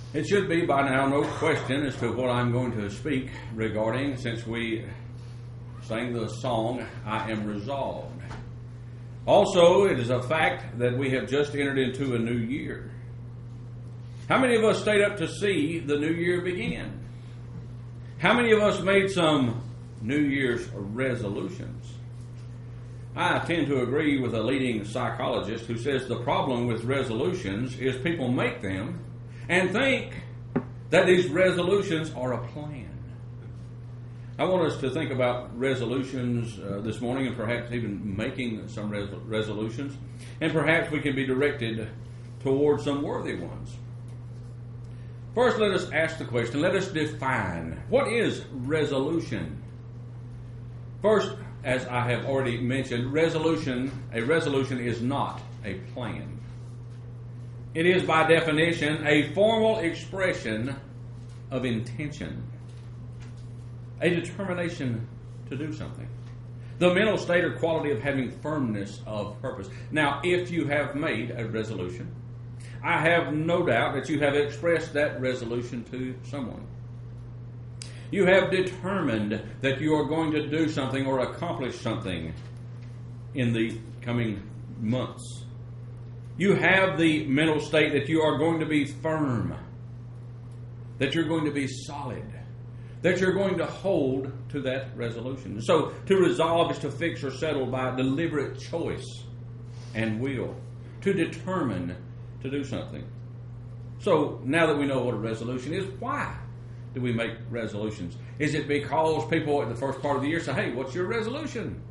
It should be by now no question as to what I'm going to speak regarding, since we sang the song, I Am Resolved. Also, it is a fact that we have just entered into a new year. How many of us stayed up to see the new year begin? How many of us made some New Year's resolutions? I tend to agree with a leading psychologist who says the problem with resolutions is people make them and think that these resolutions are a plan. I want us to think about resolutions this morning, and perhaps even making some resolutions, and perhaps we can be directed towards some worthy ones. First, let us ask the question, let us define, what is resolution? First, as I have already mentioned, a resolution is not a plan. It is, by definition, a formal expression of intention, a determination to do something, the mental state or quality of having firmness of purpose. Now, if you have made a resolution, I have no doubt that you have expressed that resolution to someone. You have determined that you are going to do something or accomplish something in the coming months. You have the mental state that you are going to be firm, that you're going to be solid, that you're going to hold to that resolution. So to resolve is to fix or settle by deliberate choice and will, to determine to do something. So now that we know what a resolution is, why do we make resolutions? Is it because people at the first part of the year say, hey, what's your resolution?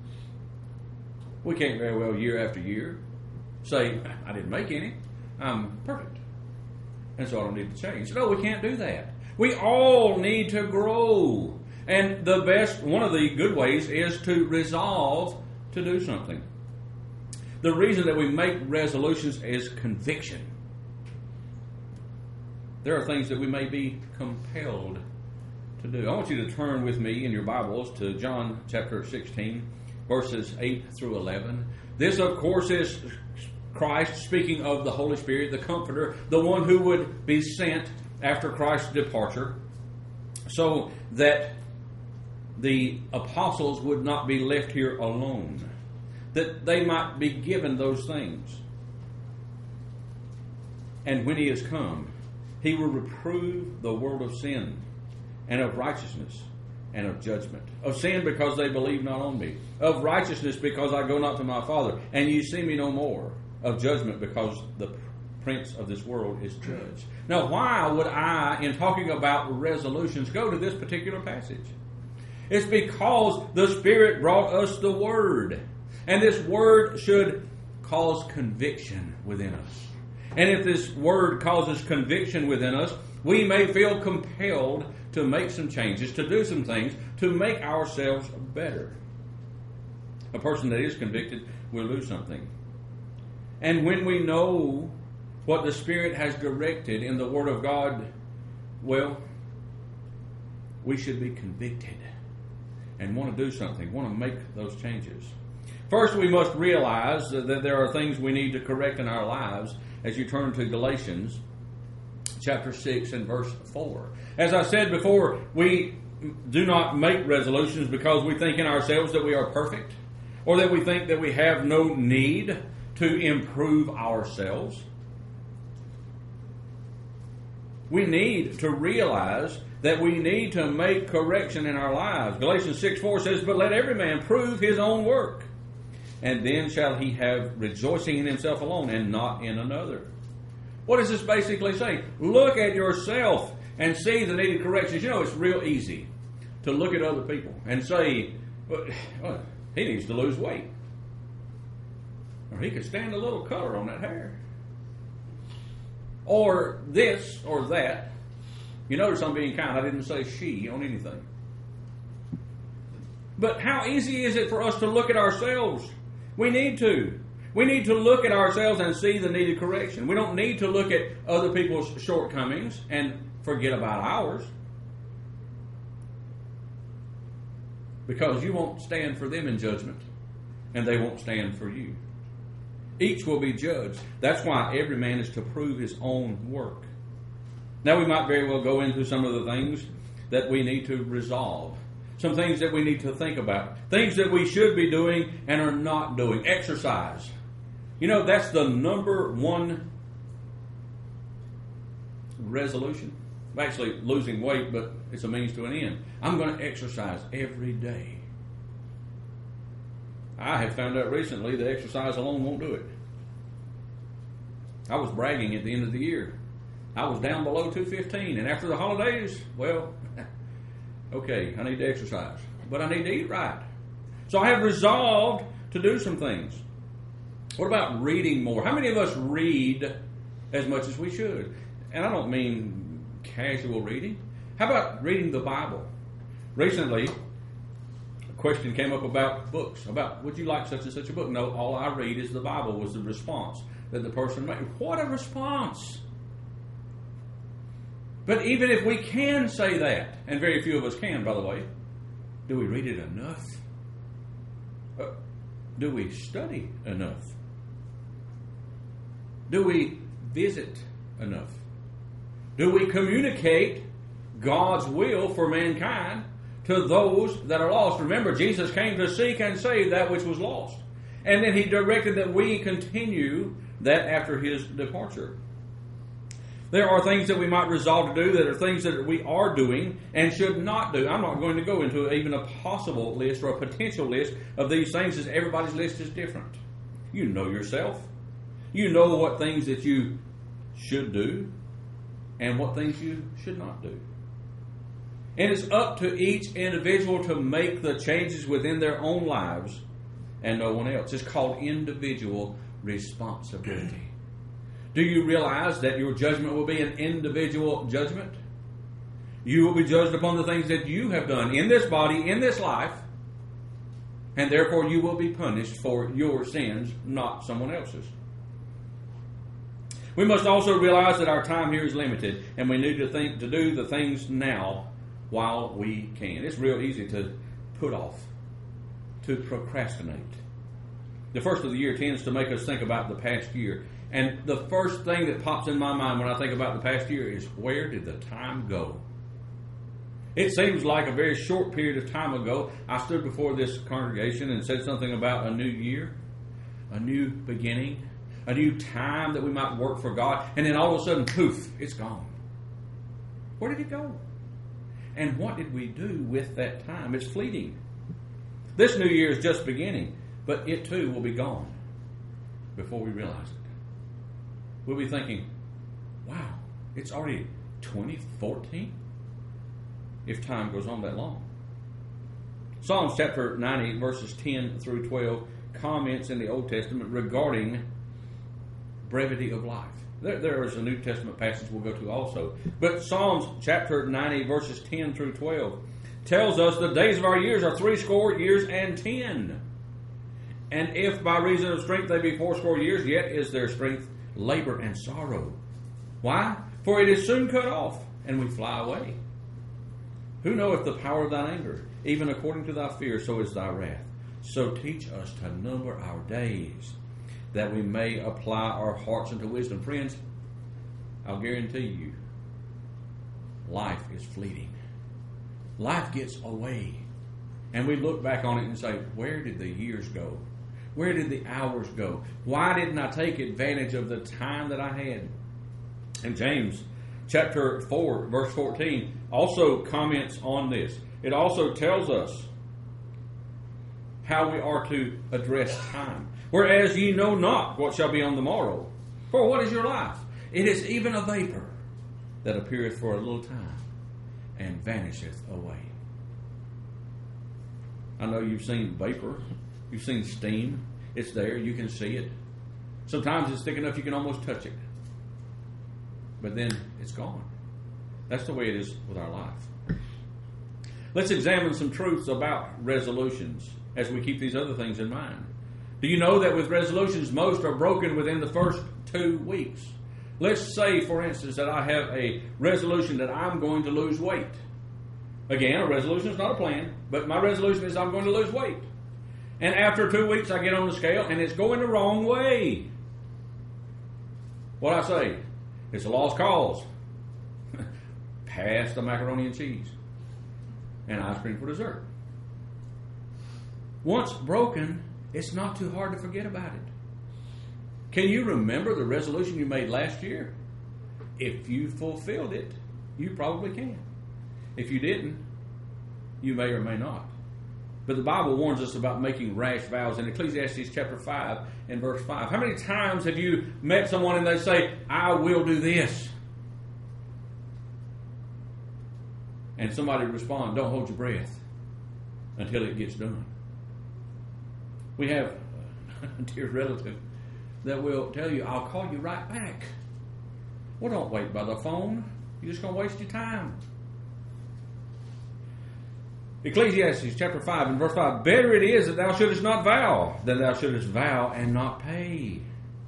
We can't very well year after year say, I didn't make any. I'm perfect. And so I don't need to change. No, we can't do that. We all need to grow. And one of the good ways is to resolve to do something. The reason that we make resolutions is conviction. There are things that we may be compelled to do. I want you to turn with me in your Bibles to John chapter 16, verses 8 through 11. This, of course, is Christ speaking of the Holy Spirit, the Comforter, the one who would be sent after Christ's departure, so that the apostles would not be left here alone, that they might be given those things. And when he has come, he will reprove the world of sin and of righteousness and of judgment. Of sin, because they believe not on me. Of righteousness, because I go not to my Father, and ye see me no more. Of judgment, because the prince of this world is judged. Now, why would I, in talking about resolutions, go to this particular passage? It's because the Spirit brought us the Word. And this Word should cause conviction within us. And if this Word causes conviction within us, we may feel compelled to make some changes, to do some things, to make ourselves better. A person that is convicted will lose something. And when we know what the Spirit has directed in the Word of God, well, we should be convicted and want to do something, want to make those changes. First, we must realize that there are things we need to correct in our lives as you turn to Galatians chapter 6 and verse 4. As I said before, we do not make resolutions because we think in ourselves that we are perfect, or that we think that we have no need to improve ourselves. We need to realize that we need to make correction in our lives. Galatians 6:4 says, but let every man prove his own work, and then shall he have rejoicing in himself alone and not in another. What does this basically say? Look at yourself and see the needed corrections. You know, it's real easy to look at other people and say, well, he needs to lose weight. Or he could stand a little color on that hair. Or this or that. You notice I'm being kind. I didn't say she on anything. But how easy is it for us to look at ourselves? We need to. We need to look at ourselves and see the needed correction. We don't need to look at other people's shortcomings and forget about ours. Because you won't stand for them in judgment, and they won't stand for you. Each will be judged. That's why every man is to prove his own work. Now we might very well go into some of the things that we need to resolve. Some things that we need to think about. Things that we should be doing and are not doing. Exercise. You know, that's the number one resolution. Actually, losing weight, but it's a means to an end. I'm going to exercise every day. I have found out recently that exercise alone won't do it. I was bragging at the end of the year. I was down below 215, and after the holidays, well, okay, I need to exercise, but I need to eat right. So I have resolved to do some things. What about reading more? How many of us read as much as we should? And I don't mean casual reading. How about reading the Bible? Recently, a question came up about books, about would you like such and such a book? No, all I read is the Bible, was the response that the person made. What a response! But even if we can say that, and very few of us can, by the way, do we read it enough? Do we study enough? Do we visit enough? Do we communicate God's will for mankind to those that are lost? Remember, Jesus came to seek and save that which was lost. And then He directed that we continue that after His departure. There are things that we might resolve to do that are things that we are doing and should not do. I'm not going to go into even a possible list or a potential list of these things, as everybody's list is different. You know yourself. You know what things that you should do and what things you should not do. And it's up to each individual to make the changes within their own lives and no one else. It's called individual responsibility. Do you realize that your judgment will be an individual judgment? You will be judged upon the things that you have done in this body, in this life, and therefore you will be punished for your sins, not someone else's. We must also realize that our time here is limited, and we need to do the things now while we can. It's real easy to put off, to procrastinate. The first of the year tends to make us think about the past year. And the first thing that pops in my mind when I think about the past year is, where did the time go? It seems like a very short period of time ago, I stood before this congregation and said something about a new year, a new beginning, a new time that we might work for God. And then all of a sudden, poof, it's gone. Where did it go? And what did we do with that time? It's fleeting. This new year is just beginning, but it too will be gone before we realize it. We'll be thinking, wow, it's already 2014? If time goes on that long. Psalms chapter 90, verses 10 through 12, comments in the Old Testament regarding brevity of life. There is a New Testament passage we'll go to also. But Psalms chapter 90, verses 10 through 12, tells us the days of our years are 80 years and 10. And if by reason of strength they be 80 years, yet is their strength labor and sorrow. Why? For it is soon cut off, and we fly away. Who knoweth the power of thine anger? Even according to thy fear, so is thy wrath. So teach us to number our days, that we may apply our hearts unto wisdom. Friends, I'll guarantee you, life is fleeting. Life gets away. And we look back on it and say, where did the years go? Where did the hours go? Why didn't I take advantage of the time that I had? And James chapter 4, verse 14, also comments on this. It also tells us how we are to address time. Whereas ye know not what shall be on the morrow. For what is your life? It is even a vapor that appeareth for a little time and vanisheth away. I know you've seen vapor. You've seen steam. It's there. You can see it. Sometimes it's thick enough you can almost touch it. But then it's gone. That's the way it is with our life. Let's examine some truths about resolutions as we keep these other things in mind. Do you know that with resolutions, most are broken within the first 2 weeks? Let's say, for instance, that I have a resolution that I'm going to lose weight. Again, a resolution is not a plan, but my resolution is I'm going to lose weight. And after 2 weeks, I get on the scale, and it's going the wrong way. What I say? It's a lost cause. Pass the macaroni and cheese and ice cream for dessert. Once broken, it's not too hard to forget about it. Can you remember the resolution you made last year? If you fulfilled it, you probably can. If you didn't, you may or may not. But the Bible warns us about making rash vows in Ecclesiastes chapter 5 and verse 5. How many times have you met someone and they say, I will do this? And somebody responds, don't hold your breath until it gets done. We have a dear relative that will tell you, I'll call you right back. Well, don't wait by the phone. You're just going to waste your time. Ecclesiastes chapter 5 and verse 5. Better it is that thou shouldest not vow than thou shouldest vow and not pay.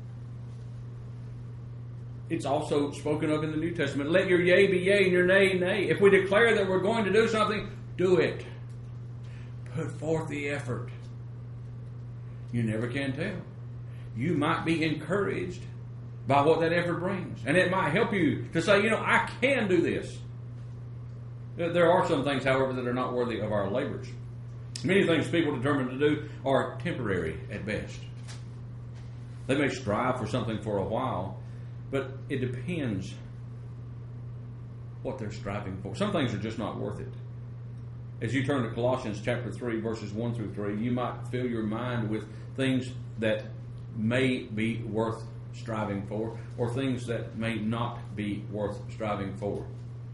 It's also spoken of in the New Testament. Let your yea be yea and your nay, nay. If we declare that we're going to do something, do it. Put forth the effort. You never can tell. You might be encouraged by what that effort brings. And it might help you to say, I can do this. There are some things, however, that are not worthy of our labors. Many things people determine to do are temporary at best. They may strive for something for a while, but it depends what they're striving for. Some things are just not worth it. As you turn to Colossians chapter 3, verses 1 through 3, you might fill your mind with things that may be worth striving for, or things that may not be worth striving for.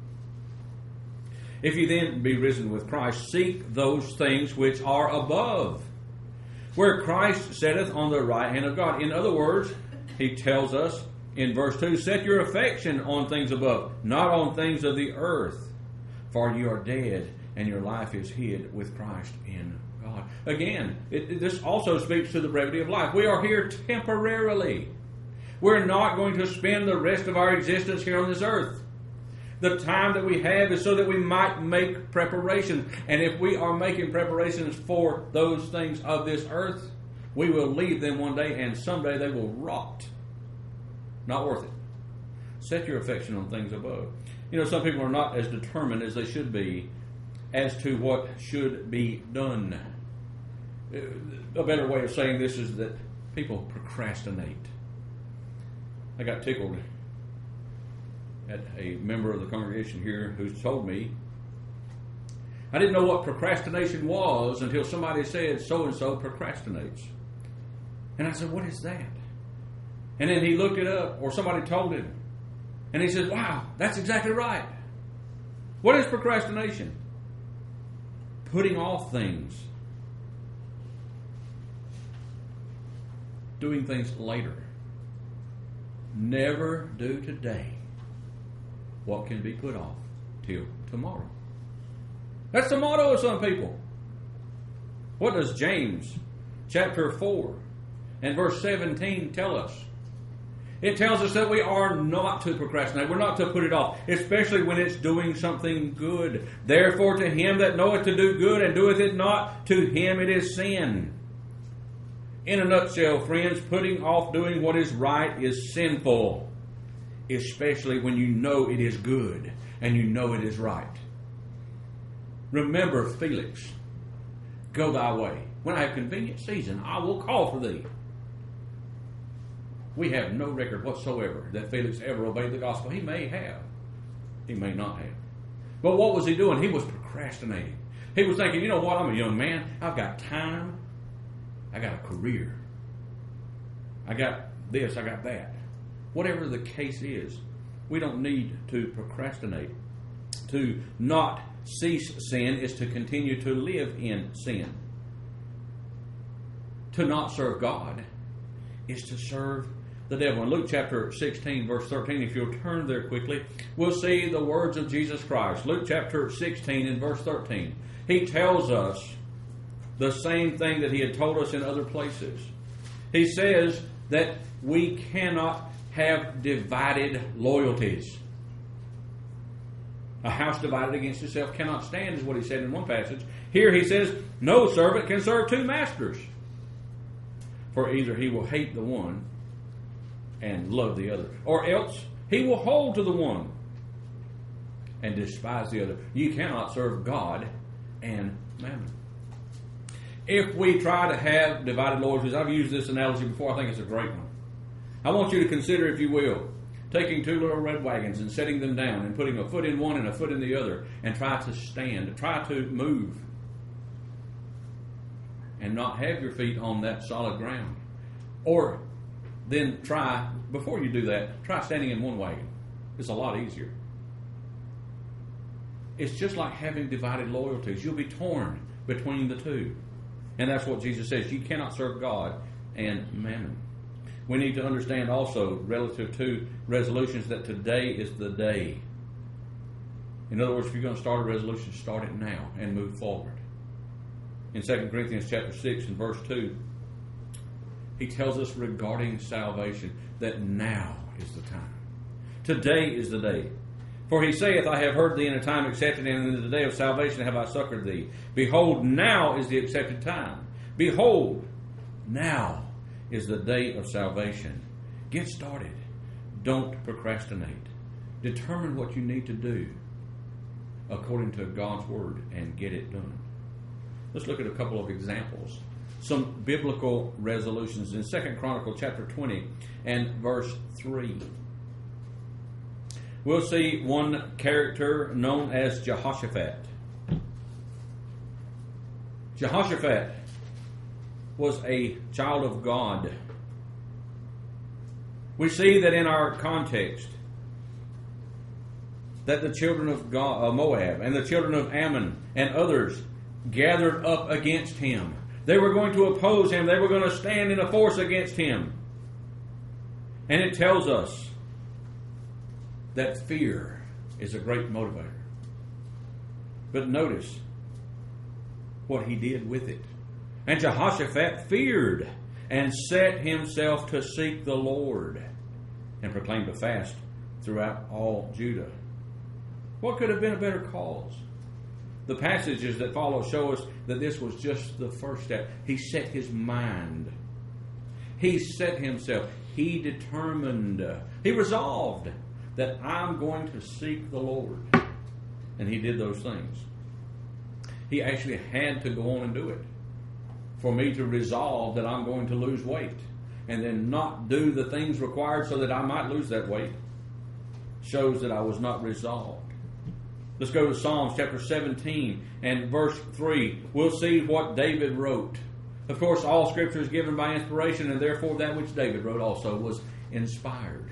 If you then be risen with Christ, seek those things which are above, where Christ sitteth on the right hand of God. In other words, he tells us in verse 2, set your affection on things above, not on things of the earth, for you are dead, and your life is hid with Christ in God. Again, this also speaks to the brevity of life. We are here temporarily. We're not going to spend the rest of our existence here on this earth. The time that we have is so that we might make preparation. And if we are making preparations for those things of this earth, we will leave them one day, and someday they will rot. Not worth it. Set your affection on things above. Some people are not as determined as they should be as to what should be done. A better way of saying this is that people procrastinate. I got tickled at a member of the congregation here who told me, I didn't know what procrastination was until somebody said so-and-so procrastinates. And I said, what is that? And then he looked it up, or somebody told him. And he said, wow, that's exactly right. What is procrastination? Putting off things. Doing things later. Never do today what can be put off till tomorrow. That's the motto of some people. What does James chapter 4 and verse 17 tell us? It tells us that we are not to procrastinate. We're not to put it off, especially when it's doing something good. Therefore, to him that knoweth to do good and doeth it not, to him it is sin. In a nutshell, friends, putting off doing what is right is sinful, especially when you know it is good and you know it is right. Remember Felix, go thy way. When I have convenient season, I will call for thee. We have no record whatsoever that Felix ever obeyed the gospel. He may have. He may not have. But what was he doing? He was procrastinating. He was thinking, you know what? I'm a young man. I've got time. I got a career. I got this. I got that. Whatever the case is, we don't need to procrastinate. To not cease sin is to continue to live in sin. To not serve God is to serve the devil. In Luke chapter 16, verse 13, if you'll turn there quickly, we'll see the words of Jesus Christ. Luke chapter 16 and verse 13. He tells us the same thing that he had told us in other places. He says that we cannot have divided loyalties. A house divided against itself cannot stand, is what he said in one passage. Here he says, no servant can serve two masters. For either he will hate the one and love the other, or else he will hold to the one and despise the other. You cannot serve God and mammon. If we try to have divided loyalties, I've used this analogy before, I think it's a great one. I want you to consider, if you will, taking two little red wagons and setting them down and putting a foot in one and a foot in the other and try to stand, try to move and not have your feet on that solid ground. Or then try, before you do that, try standing in one wagon. It's a lot easier. It's just like having divided loyalties. You'll be torn between the two. And that's what Jesus says. You cannot serve God and mammon. We need to understand also, relative to resolutions, that today is the day. In other words, if you're going to start a resolution, start it now and move forward. In 2 Corinthians chapter 6 and verse 2, he tells us regarding salvation that now is the time. Today is the day. For he saith, I have heard thee in a time accepted, and in the day of salvation have I succored thee. Behold, now is the accepted time. Behold, now is the day of salvation. Get started. Don't procrastinate. Determine what you need to do according to God's word and get it done. Let's look at a couple of examples. Some biblical resolutions in 2 Chronicles chapter 20 and verse 3. We'll see one character known as Jehoshaphat. Jehoshaphat was a child of God. We see that in our context that the children of Moab and the children of Ammon and others gathered up against him. They were going to oppose him. They were going to stand in a force against him. And it tells us that fear is a great motivator. But notice what he did with it. And Jehoshaphat feared and set himself to seek the Lord and proclaimed a fast throughout all Judah. What could have been a better cause? The passages that follow show us that this was just the first step. He set his mind. He set himself. He determined. He resolved that I'm going to seek the Lord. And he did those things. He actually had to go on and do it. For me to resolve that I'm going to lose weight and then not do the things required so that I might lose that weight shows that I was not resolved. Let's go to Psalms chapter 17 and verse 3. We'll see what David wrote. Of course, all Scripture is given by inspiration, and therefore that which David wrote also was inspired.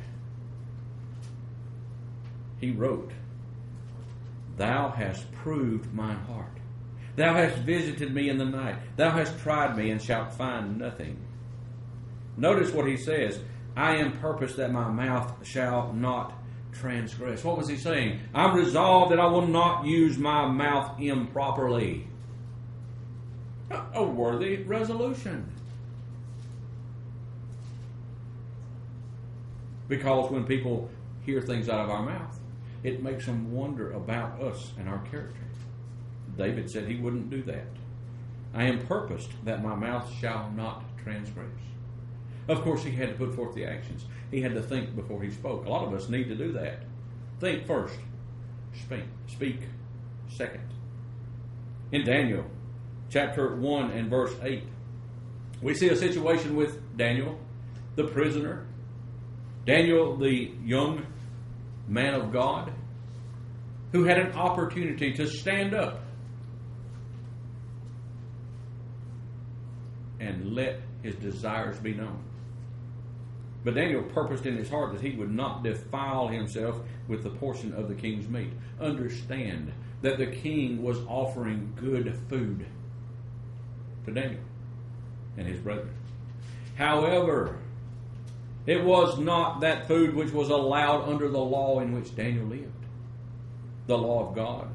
He wrote, Thou hast proved mine heart. Thou hast visited me in the night. Thou hast tried me and shalt find nothing. Notice what he says. I am purposed that my mouth shall not transgress. What was he saying? I'm resolved that I will not use my mouth improperly. A worthy resolution. Because when people hear things out of our mouth, it makes them wonder about us and our character. David said he wouldn't do that. I am purposed that my mouth shall not transgress. Of course, he had to put forth the actions. He had to think before he spoke. A lot of us need to do that. Think first. Speak second. In Daniel chapter 1 and verse 8, we see a situation with Daniel, the prisoner. Daniel, the young man of God, who had an opportunity to stand up and let his desires be known. But Daniel purposed in his heart that he would not defile himself with the portion of the king's meat. Understand that the king was offering good food to Daniel and his brethren. However, it was not that food which was allowed under the law in which Daniel lived, the law of God.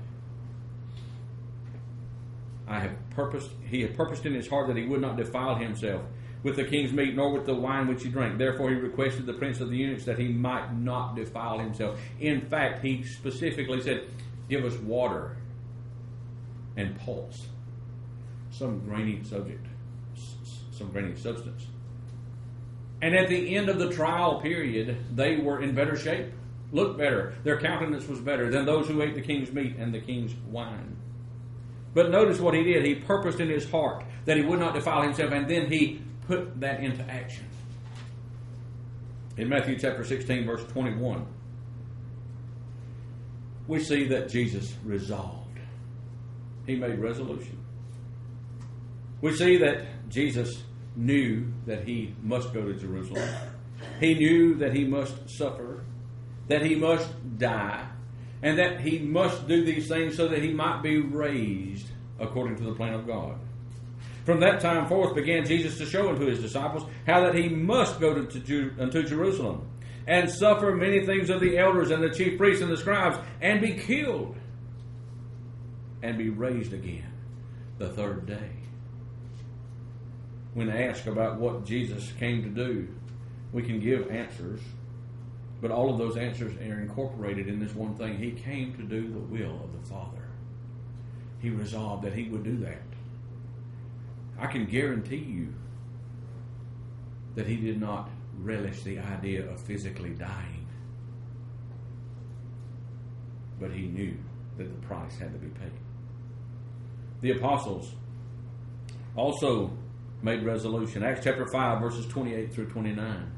He had purposed in his heart that he would not defile himself with the king's meat, nor with the wine which he drank. Therefore he requested the prince of the eunuchs that he might not defile himself. In fact, he specifically said, give us water and pulse. Some grainy subject, some grainy substance. And at the end of the trial period, they were in better shape. looked better, their countenance was better than those who ate the king's meat and the king's wine. But notice what he did. He purposed in his heart that he would not defile himself, and then he put that into action. In Matthew chapter 16, verse 21, we see that Jesus resolved. He made resolution. We see that Jesus knew that he must go to Jerusalem. He knew that he must suffer, that he must die, and that he must do these things so that he might be raised according to the plan of God. From that time forth began Jesus to show unto his disciples how that he must go unto Jerusalem and suffer many things of the elders and the chief priests and the scribes, and be killed, and be raised again the third day. When asked about what Jesus came to do, we can give answers, but all of those answers are incorporated in this one thing. He came to do the will of the Father. He resolved that he would do that. I can guarantee you that he did not relish the idea of physically dying, but he knew that the price had to be paid. The apostles also made resolution. Acts chapter 5, verses 28 through 29.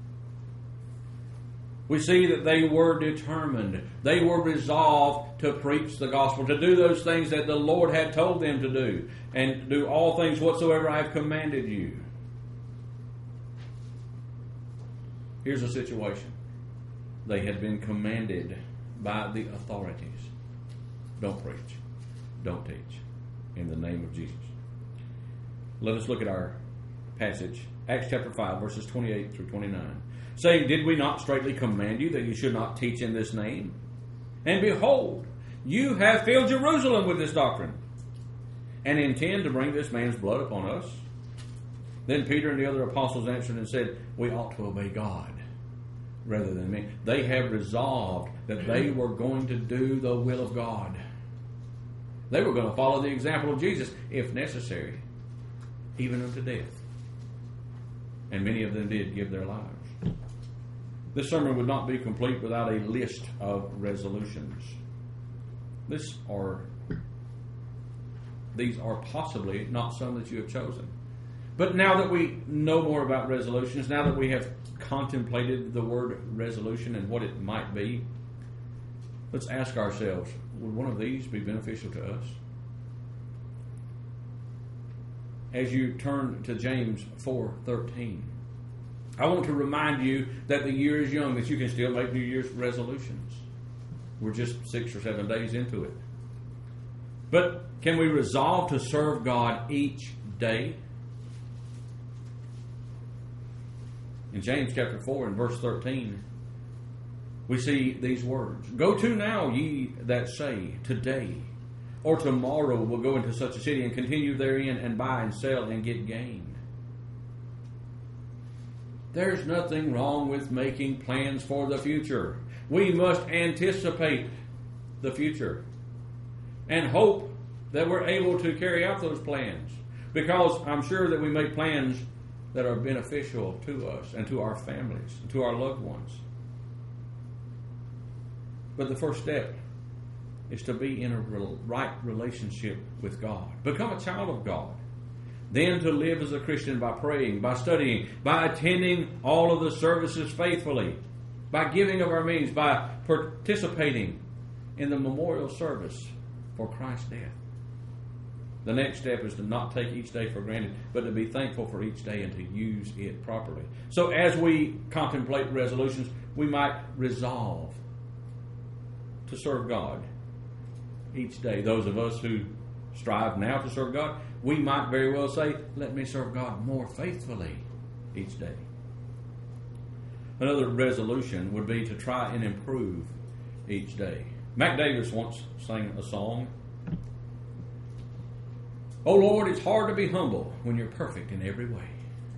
We see that they were determined. They were resolved to preach the gospel, to do those things that the Lord had told them to do, and do all things whatsoever I have commanded you. Here's a situation. They had been commanded by the authorities. Don't preach. Don't teach. In the name of Jesus. Let us look at our passage. Acts chapter 5, verses 28 through 29. Saying, did we not straitly command you that you should not teach in this name? And behold, you have filled Jerusalem with this doctrine, and intend to bring this man's blood upon us. Then Peter and the other apostles answered and said, we ought to obey God rather than men. They have resolved that they were going to do the will of God. They were going to follow the example of Jesus, if necessary, even unto death. And many of them did give their lives. This sermon would not be complete without a list of resolutions. These are possibly not some that you have chosen. But now that we know more about resolutions, now that we have contemplated the word resolution and what it might be, let's ask ourselves, would one of these be beneficial to us? As you turn to James 4:13, I want to remind you that the year is young, that you can still make New Year's resolutions. We're just 6 or 7 days into it. But can we resolve to serve God each day? In James chapter 4 and verse 13, we see these words. Go to now, ye that say, today or tomorrow we'll go into such a city and continue therein and buy and sell and get gain. There's nothing wrong with making plans for the future. We must anticipate the future and hope that we're able to carry out those plans, because I'm sure that we make plans that are beneficial to us and to our families and to our loved ones. But the first step is to be in a right relationship with God. Become a child of God. Then to live as a Christian by praying, by studying, by attending all of the services faithfully, by giving of our means, by participating in the memorial service for Christ's death. The next step is to not take each day for granted, but to be thankful for each day and to use it properly. So as we contemplate resolutions, we might resolve to serve God each day. Those of us who strive now to serve God, we might very well say, let me serve God more faithfully each day. Another resolution would be to try and improve each day. Mac Davis once sang a song. Oh Lord, it's hard to be humble when you're perfect in every way.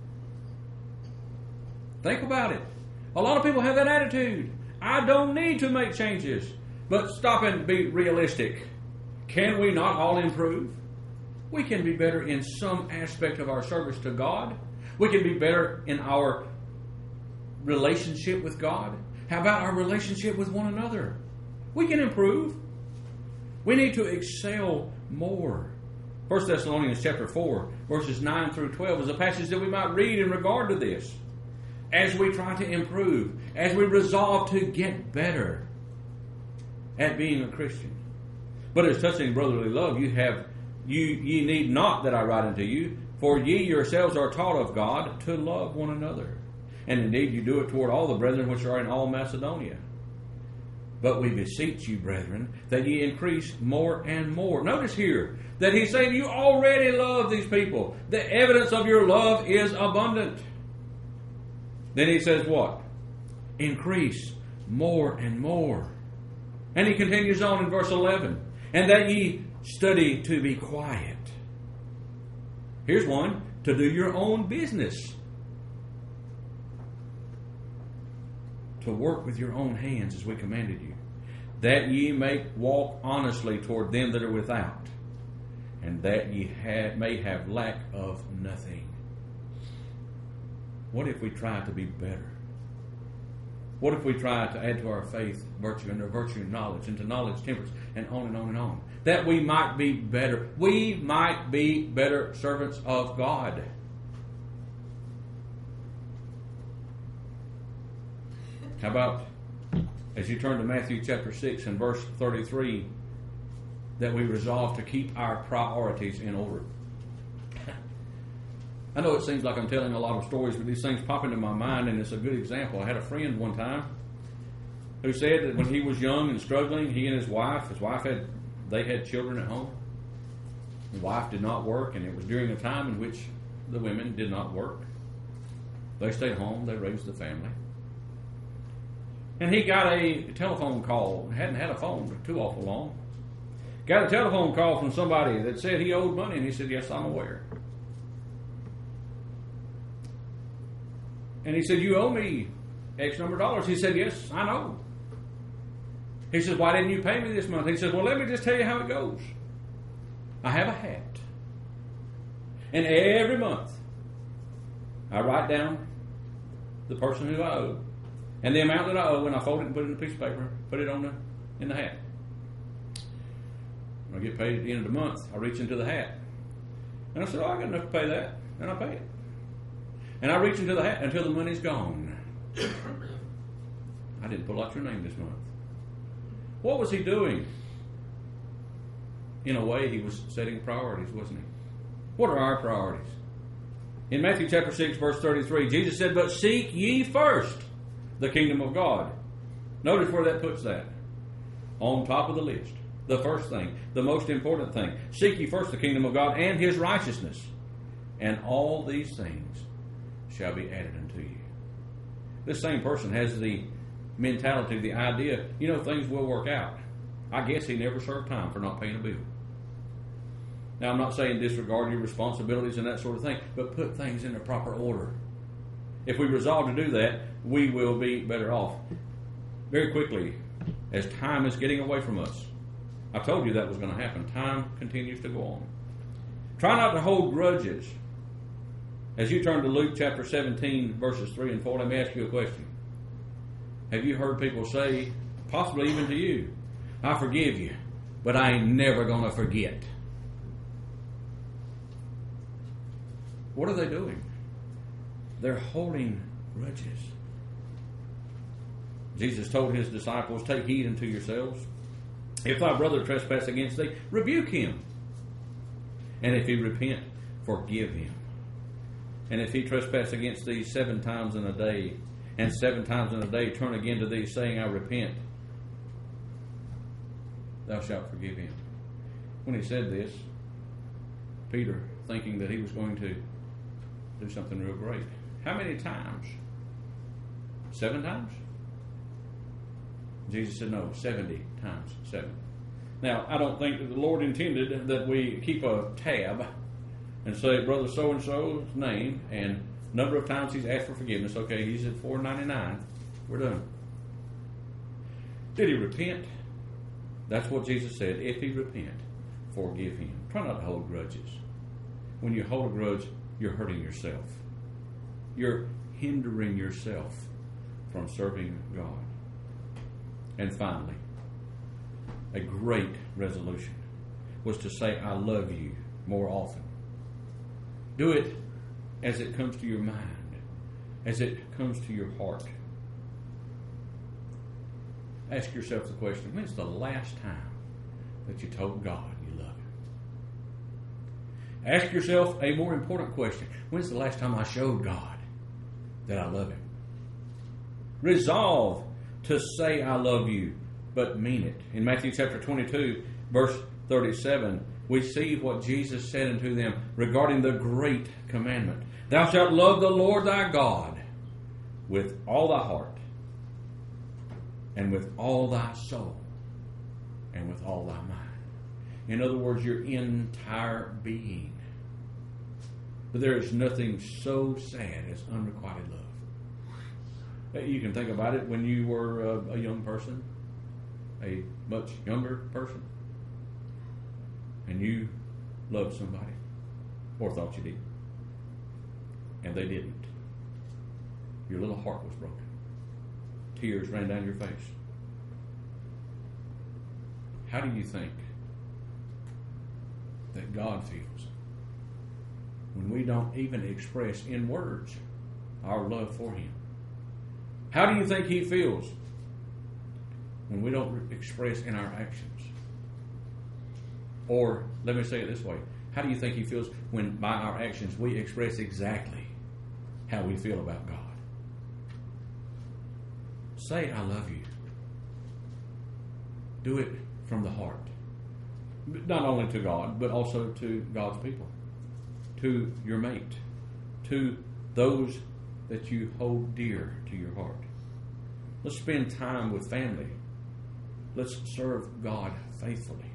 Think about it. A lot of people have that attitude. I don't need to make changes. But stop and be realistic. Can we not all improve? We can be better in some aspect of our service to God. We can be better in our relationship with God. How about our relationship with one another? We can improve. We need to excel more. 1 Thessalonians chapter 4, verses 9 through 12 is a passage that we might read in regard to this. As we try to improve, as we resolve to get better at being a Christian. But as touching brotherly love, ye need not that I write unto you, for ye yourselves are taught of God to love one another. And indeed you do it toward all the brethren which are in all Macedonia. But we beseech you, brethren, that ye increase more and more. Notice here that he's saying you already love these people. The evidence of your love is abundant. Then he says what? Increase more and more. And he continues on in verse 11. And that ye study to be quiet. Here's one. To do your own business. To work with your own hands as we commanded you. That ye may walk honestly toward them that are without. And that ye may have lack of nothing. What if we try to be better? What if we try to add to our faith virtue, and to virtue knowledge, and to knowledge temperance, and on and on and on? That we might be better. We might be better servants of God. How about, as you turn to Matthew chapter 6 and verse 33, that we resolve to keep our priorities in order. I know it seems like I'm telling a lot of stories, but these things pop into my mind, and it's a good example. I had a friend one time who said that when he was young and struggling, he and his wife had children at home. The wife did not work, and it was during a time in which the women did not work. They stayed home, they raised the family. And he got a telephone call, hadn't had a phone for too awful long. Got a telephone call from somebody that said he owed money, and he said, yes, I'm aware. And he said, you owe me X number of dollars. He said, yes, I know. He said, why didn't you pay me this month? He said, well, let me just tell you how it goes. I have a hat. And every month, I write down the person who I owe and the amount that I owe, and I fold it and put it in a piece of paper, put it in the hat. When I get paid at the end of the month, I reach into the hat. And I said, I got enough to pay that. And I pay it. And I reach into the hat until the money's gone. I didn't pull out your name this month. What was he doing? In a way, he was setting priorities, wasn't he? What are our priorities? In Matthew chapter 6, verse 33, Jesus said, but seek ye first the kingdom of God. Notice where that puts that. On top of the list. The first thing, the most important thing. Seek ye first the kingdom of God and his righteousness. And all these things shall be added unto you. This same person has the mentality, the idea, things will work out. I guess he never served time for not paying a bill. Now, I'm not saying disregard your responsibilities and that sort of thing, but put things in the proper order. If we resolve to do that, we will be better off. Very quickly, as time is getting away from us, I told you that was going to happen. Time continues to go on. Try not to hold grudges. As you turn to Luke chapter 17, verses 3 and 4, let me ask you a question. Have you heard people say, possibly even to you, I forgive you, but I ain't never going to forget? What are they doing? They're holding grudges. Jesus told his disciples, take heed unto yourselves. If thy brother trespass against thee, rebuke him. And if he repent, forgive him. And if he trespass against thee 7 times in a day, and 7 times in a day turn again to thee, saying, I repent, thou shalt forgive him. When he said this, Peter, thinking that he was going to do something real great. How many times? 7 times? Jesus said, no, 70 times 7. Now, I don't think that the Lord intended that we keep a tab and say, brother so-and-so's name and number of times he's asked for forgiveness. Okay, he's at 499. We're done. Did he repent? That's what Jesus said. If he repent, forgive him. Try not to hold grudges. When you hold a grudge, you're hurting yourself. You're hindering yourself from serving God. And finally, a great resolution was to say, I love you more often. Do it as it comes to your mind, as it comes to your heart. Ask yourself the question, when's the last time that you told God you love Him? Ask yourself a more important question. When's the last time I showed God that I love Him? Resolve to say I love you, but mean it. In Matthew chapter 22, verse 37, we see what Jesus said unto them regarding the great commandment. Thou shalt love the Lord thy God with all thy heart, and with all thy soul, and with all thy mind. In other words, your entire being. But there is nothing so sad as unrequited love. You can think about it when you were a young person, a much younger person, and you loved somebody, or thought you did, and they didn't. Your little heart was broken. Tears ran down your face. How do you think that God feels when we don't even express in words our love for Him? How do you think He feels when we don't express in our actions? Or, let me say it this way, how do you think He feels when by our actions we express exactly how we feel about God? Say, I love you. Do it from the heart. Not only to God, but also to God's people, to your mate, to those that you hold dear to your heart. Let's spend time with family. Let's serve God faithfully.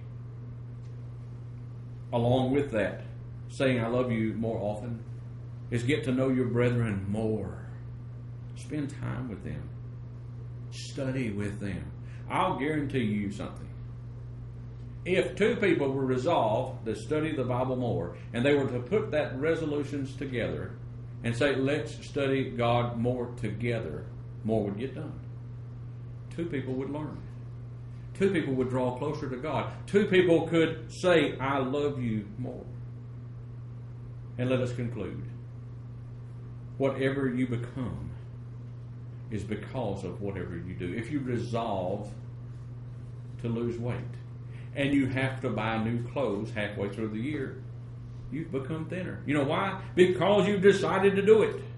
Along with that, saying I love you more often is get to know your brethren more. Spend time with them. Study with them. I'll guarantee you something. If two people were resolved to study the Bible more, and they were to put that resolutions together and say, let's study God more together, more would get done. Two people would learn. Two people would draw closer to God. Two people could say, I love you more. And let us conclude. Whatever you become is because of whatever you do. If you resolve to lose weight and you have to buy new clothes halfway through the year, you've become thinner. You know why? Because you've decided to do it.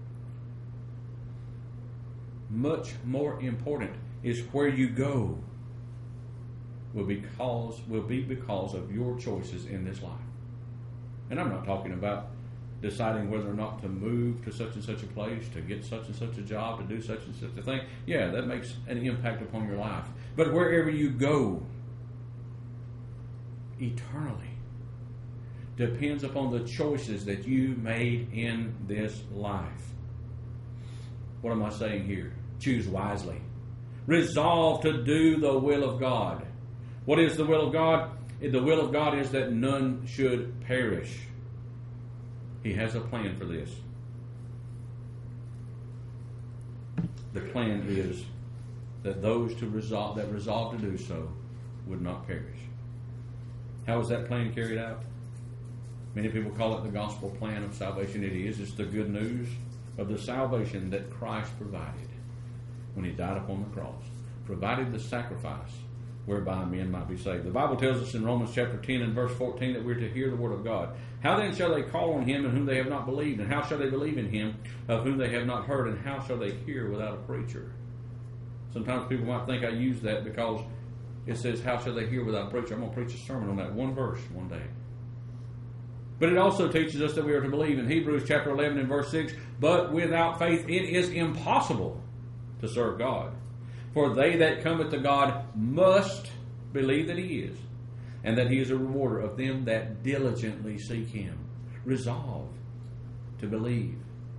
Much more important is where you go will be because of your choices in this life. And I'm not talking about deciding whether or not to move to such and such a place, to get such and such a job, to do such and such a thing. Yeah, that makes an impact upon your life. But wherever you go, eternally, depends upon the choices that you made in this life. What am I saying here? Choose wisely. Resolve to do the will of God. What is the will of God? The will of God is that none should perish. He has a plan for this. The plan is that those that resolve to do so would not perish. How is that plan carried out? Many people call it the gospel plan of salvation. It is. It's the good news of the salvation that Christ provided when He died upon the cross. Provided the sacrifice whereby men might be saved. The Bible tells us in Romans chapter 10 and verse 14 that we're to hear the word of God. How then shall they call on Him in whom they have not believed? And how shall they believe in Him of whom they have not heard? And how shall they hear without a preacher? Sometimes people might think I use that because it says, how shall they hear without a preacher? I'm going to preach a sermon on that one verse one day. But it also teaches us that we are to believe in Hebrews chapter 11 and verse 6, but without faith it is impossible to serve God. For they that cometh to God must believe that He is, and that He is a rewarder of them that diligently seek Him. Resolve to believe.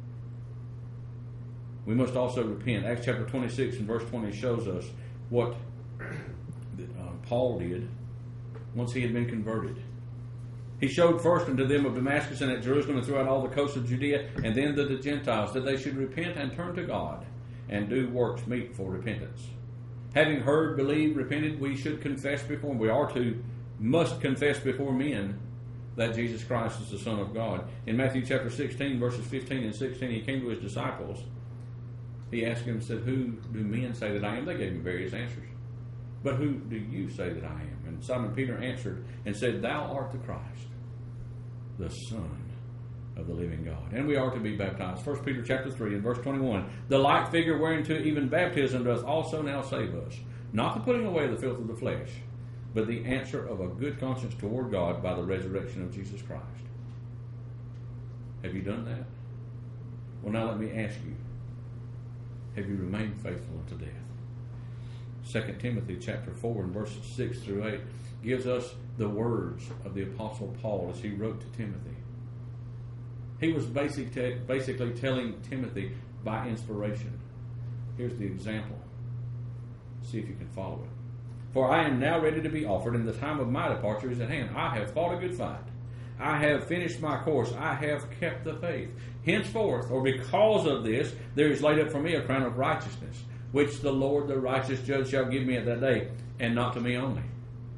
We must also repent. Acts chapter 26 and verse 20 shows us what Paul did once he had been converted. He showed first unto them of Damascus and at Jerusalem and throughout all the coasts of Judea, and then to the Gentiles, that they should repent and turn to God, and do works meet for repentance. Having heard, believed, repented, we should confess before, must confess before men that Jesus Christ is the Son of God. In Matthew chapter 16, verses 15 and 16, he came to his disciples. He asked them, said, who do men say that I am? They gave him various answers. But who do you say that I am? And Simon Peter answered and said, Thou art the Christ, the Son of the living God. And we are to be baptized. 1 Peter chapter 3 and verse 21. The like figure whereunto even baptism doth also now save us, not the putting away the filth of the flesh, but the answer of a good conscience toward God by the resurrection of Jesus Christ. Have you done that? Well, now let me ask you, have you remained faithful unto death? 2 Timothy chapter 4 and verses 6 through 8 gives us the words of the Apostle Paul as he wrote to Timothy. He was basically telling Timothy by inspiration. Here's the example. See if you can follow it. For I am now ready to be offered, and the time of my departure is at hand. I have fought a good fight. I have finished my course. I have kept the faith. Henceforth, or because of this, there is laid up for me a crown of righteousness, which the Lord, the righteous judge, shall give me at that day, and not to me only,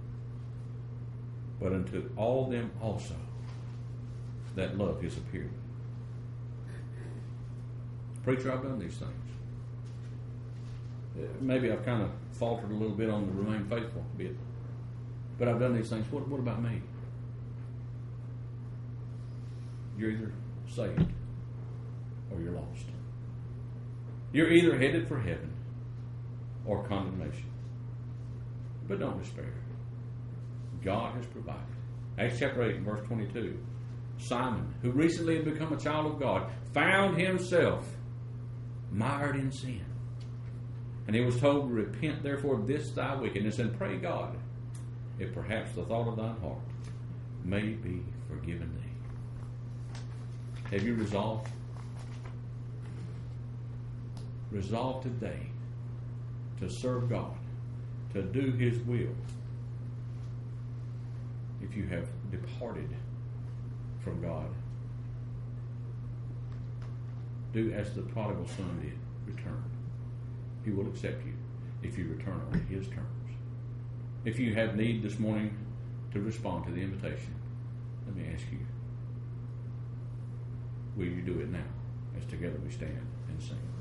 but unto all them also that love his appearing. Preacher, I've done these things. Maybe I've kind of faltered a little bit on the remain faithful bit, but I've done these things. What about me? You're either saved or you're lost. You're either headed for heaven or condemnation. But don't despair. God has provided. Acts chapter 8 verse 22. Simon, who recently had become a child of God, found himself mired in sin. And he was told, Repent therefore of this thy wickedness, and pray God, if perhaps the thought of thine heart may be forgiven thee. Have you resolved? Resolve today to serve God, to do his will. If you have departed from God, do as the prodigal son did, return. He will accept you if you return on his terms. If you have need this morning to respond to the invitation, let me ask you, will you do it now as together we stand and sing?